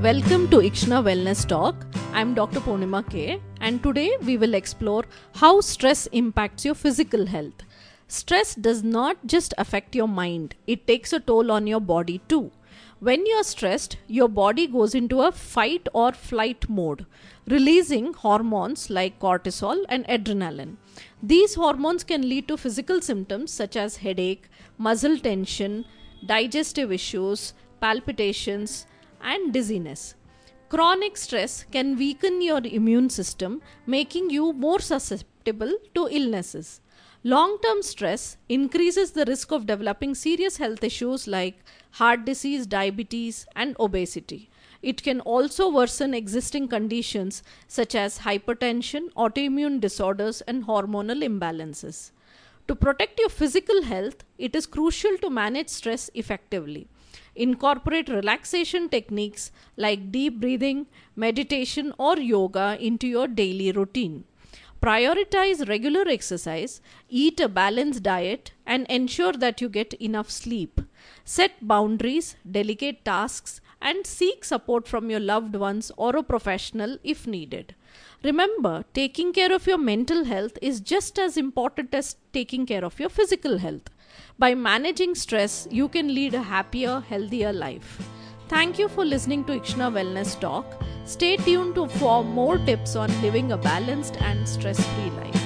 Welcome to Ikshna Wellness Talk. I'm Dr. Purnima K, and today we will explore how stress impacts your physical health. Stress does not just affect your mind, it takes a toll on your body too. When you're stressed, your body goes into a fight or flight mode, releasing hormones like cortisol and adrenaline. These hormones can lead to physical symptoms such as headache, muscle tension, digestive issues, palpitations, and dizziness. Chronic stress can weaken your immune system, making you more susceptible to illnesses. Long term stress increases the risk of developing serious health issues like heart disease, diabetes, and obesity. It can also worsen existing conditions such as hypertension, autoimmune disorders, and hormonal imbalances. To protect your physical health, it is crucial to manage stress effectively. Incorporate relaxation techniques like deep breathing, meditation, or yoga into your daily routine. Prioritize regular exercise, eat a balanced diet, and ensure that you get enough sleep. Set boundaries, delegate tasks, and seek support from your loved ones or a professional if needed. Remember, taking care of your mental health is just as important as taking care of your physical health. By managing stress, you can lead a happier, healthier life. Thank you for listening to Ikshna Wellness Talk. Stay tuned for more tips on living a balanced and stress-free life.